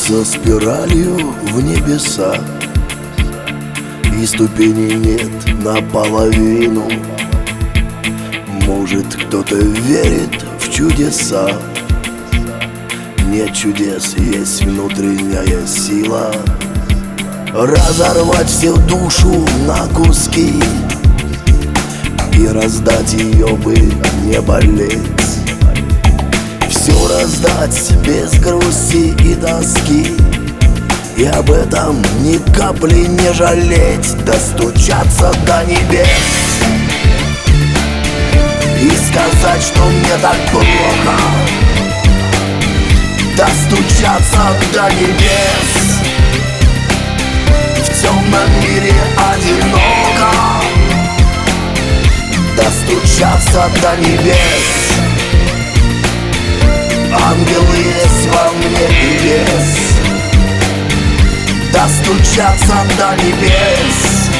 Движется спиралью в небеса, и ступеней нет наполовину. Может, кто-то верит в чудеса. Нет чудес, есть внутренняя сила разорвать всю душу на куски и раздать ее бы не болеть. Все раздать без грусти и тоски, и об этом ни капли не жалеть. Достучаться до небес и сказать, что мне так плохо. Достучаться до небес, в темном мире одиноко. Достучаться до небес, ангелы есть во мне и без. Достучаться до небес,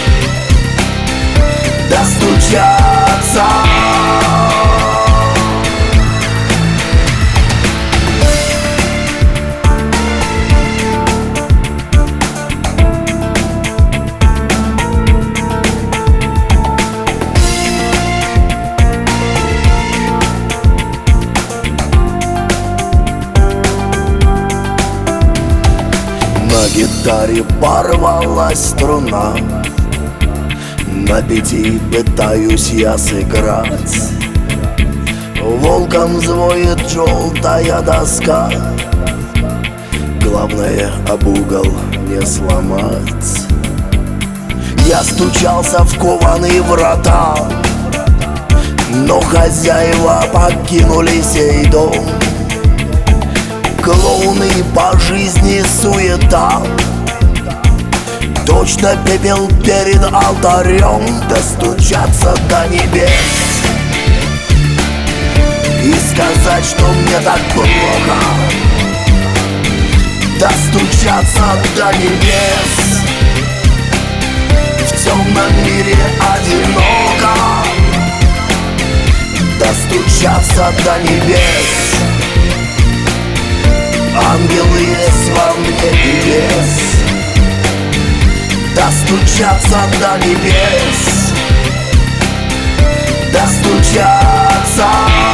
достучаться. На гитаре порвалась струна, на 5 пытаюсь я сыграть. Волком взвоет желтая доска, главное об угол не сломать. Я стучался в кованые врата, но хозяева покинули сей дом. Клоуны по жизни суета, точно пепел перед алтарем. Достучаться до небес и сказать, что мне так плохо. Достучаться до небес, в темном мире одиноко. Достучаться до небес, ангелы есть во мне и без. Достучаться до небес, достучаться.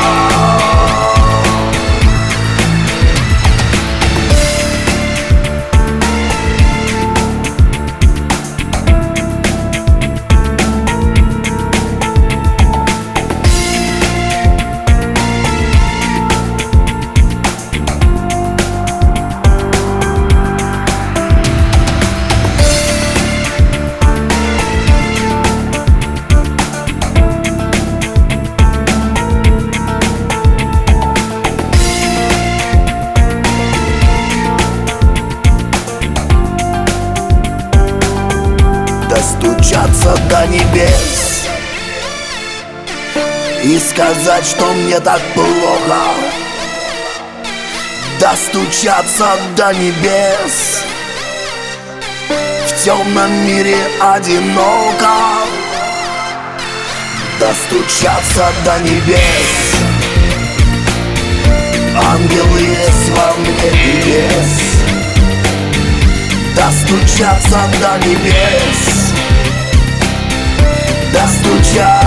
Достучаться до небес и сказать, что мне так плохо. Достучаться до небес, в темном мире одиноко. Достучаться до небес, ангелы есть во мне и без. Достучаться до небес, достучаться.